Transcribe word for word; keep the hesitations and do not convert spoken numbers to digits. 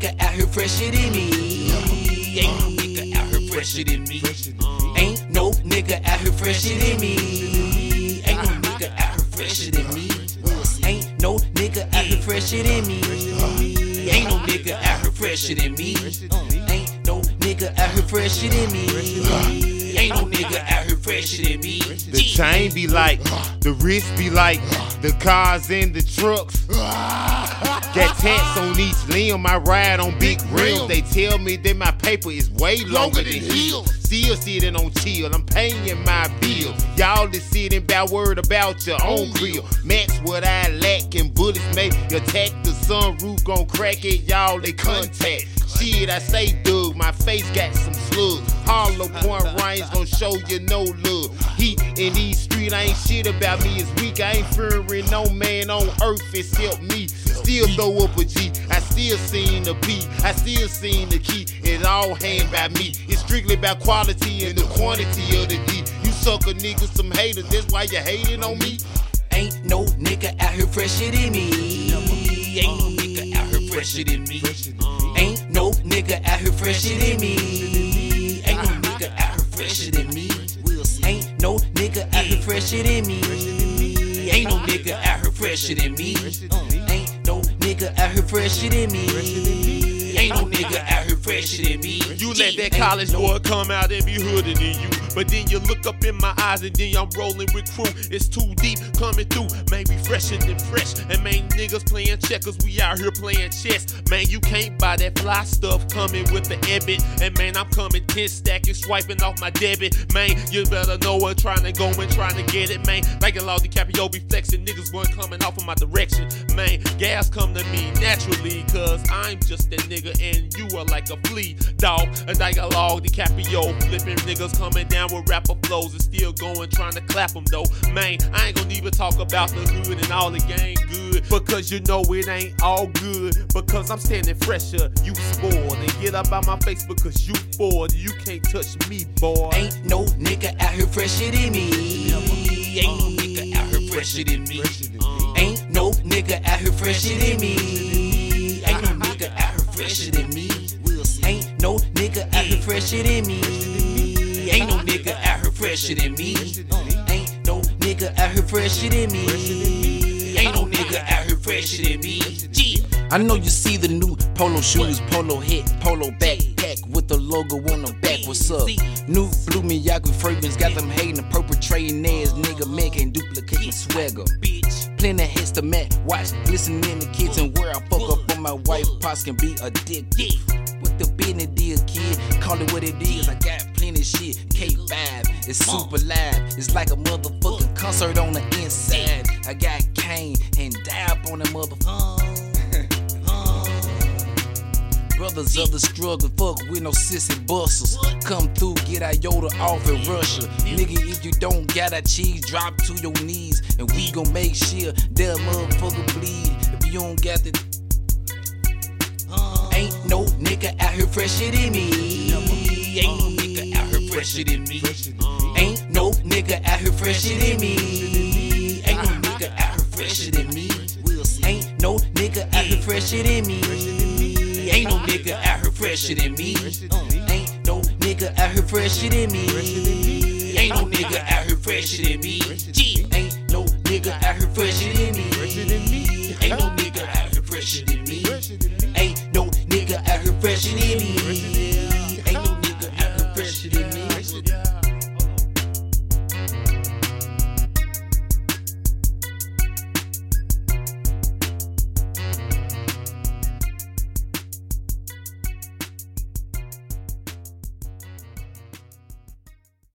nigga out here fresher than me. Ain't no nigga out here fresher than me. Ain't no nigga out here fresher than me. Ain't no nigga out here fresher than me. Ain't no nigga out here fresher than me. Ain't no nigga out here fresher than me. Ain't no nigga out here fresher than me. Ain't no nigga out here fresher than me. The chain be like, the wrist be like, the cars and the trucks. Got tats on each limb, I ride on big rims. They tell me that my paper is way longer than heels. Still sitting on chill, I'm paying my bills. Y'all just sitting about word about your own grill. Match what I lack and bullets may attack the sunroof, gon' crack it, y'all they contact. Shit, I say Doug, my face got some slugs. Hollow point rhymes gon' show you no love. Heat in these streets ain't shit about me, it's weak. I ain't fearing no man on earth except me. Still throw up a G, I still seen the P, I still seen the key. It's all hand by me. It's strictly about quality and the quantity of the D. You sucker niggas some haters, that's why you hating on me. Ain't no nigga out here fresher than me. Ain't no nigga out here fresher than me. Ain't no nigga out here fresher than me. Ain't no nigga out here fresher than me. Ain't no nigga out here fresher than me. Ain't no nigga out here fresher than me. Ain't no nigga out here fresher than me. Ain't no nigga out here fresher than me. You let that college boy come out and be hooded than you. But then you look up in my eyes and then I'm rolling with crew. It's too deep coming through, maybe fresher than fresh. And man, niggas playing checkers, we out here playing chess. Man, you can't buy that fly stuff coming with the debit. And man, I'm coming ten stacking, swiping off my debit. Man, you better know what trying to go and trying to get it, man. Like a Lord DiCaprio be flexing, niggas weren't coming off of my direction. Man, gas come to me naturally, cause I'm just a nigga and you are like a flea, dog. And like a Lord DiCaprio flipping niggas coming down with rapper flows and still going trying to clap them though. Man, I ain't gonna even talk about the hood and all the gang good, because you know it ain't all good. Because I'm standing fresher, you spoiled. And get up out my face because you bored. You can't touch me, boy. Ain't no nigga out here fresher than me. Ain't no nigga out here fresher than me. Ain't no nigga out here fresher than me. Ain't no nigga out here fresher than me. Ain't no nigga out here fresher than me. Ain't no nigga out here fresher than me. Ain't no nigga out here fresher than me. Ain't no nigga out here fresher than me. I know you see the new polo shoes, polo hat, polo backpack with the logo on the back. What's up? New Blue Miyagi fragrance got them hating, perpetrating ass nigga man can't duplicate my swagger. Plenty hits to match, watch, listen in the kitchen where I fuck up on my wife. Pops can be addictive. What the business deal, kid? Call it what it is. I got plenty shit. K five, it's super live. It's like a motherfucking concert on the inside. I got Kane and Dab on the motherfucker. Brothers of the struggle, fuck with no sissy busters. Come through, get Iota off in Russia. Nigga, if you don't got a cheese, drop to your knees. And we gon' make sure that motherfucker bleed. If you don't got the Ain't no nigga out here fresher than me. Ain't no nigga out here fresher than me. Ain't no nigga out here fresher than me. Ain't no nigga out here fresher than me. Ain't no nigga out here fresher than me. Ain't no nigga out here fresher than me. Ain't no nigga out here fresher than me. Ain't no nigga out here fresher than me.